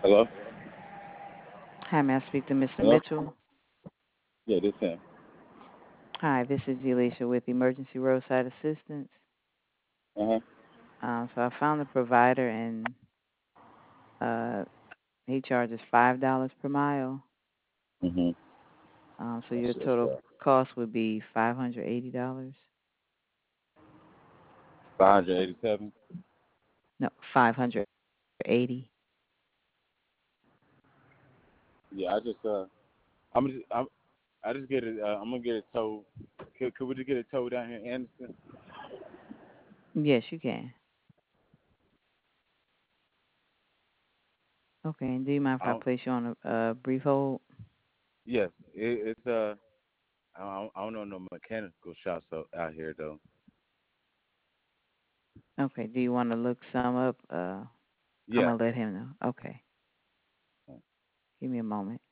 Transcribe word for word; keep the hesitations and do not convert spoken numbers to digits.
Hello? Hi, may I speak to Mister Hello? Mitchell? Yeah, this him. Hi, this is Elisha with Emergency Roadside Assistance. Uh huh. Um, so I found the provider, and uh, he charges five dollars per mile. Mhm. Um, so That's your just total uh, cost would be five hundred eighty dollars. five hundred eighty-seven. No, five hundred eighty. Yeah, I just uh, I'm just I'm, I just get it. Uh, I'm gonna get it towed. Could, could we just get it towed down here in Anderson? Yes, you can. Okay, and do you mind I if I don't. place you on a, a brief hold? Yes, it, it's uh. I don't, I don't know no mechanical shops out out here though. Okay, do you want to look some up? Uh, I'm Yeah. gonna let him know. Okay, give me a moment.